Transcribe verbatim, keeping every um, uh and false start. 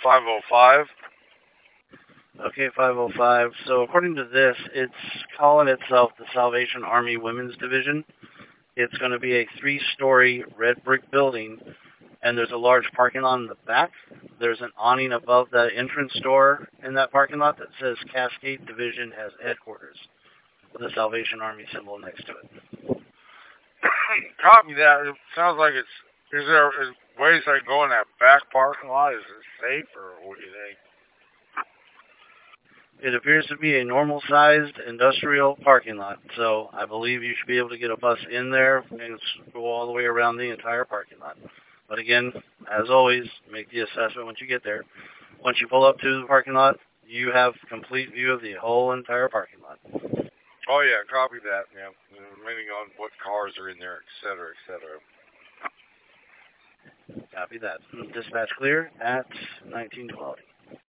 five oh five. Okay, five oh five. So according to this, it's calling itself the Salvation Army Women's Division. It's going to be a three-story red brick building, and there's a large parking lot in the back. There's an awning above the entrance door in that parking lot that says Cascade Division has headquarters, with the Salvation Army symbol next to it. Copy that. It sounds like it's. Is there is ways I can go in that back parking lot? Is it safe, or what do you think? It appears to be a normal-sized industrial parking lot, so I believe you should be able to get a bus in there and go all the way around the entire parking lot. But again, as always, make the assessment once you get there. Once you pull up to the parking lot, you have complete view of the whole entire parking lot. Oh yeah, copy that. Yeah, depending on what cars are in there, et cetera, et cetera. Copy that. Dispatch clear at nineteen twelve.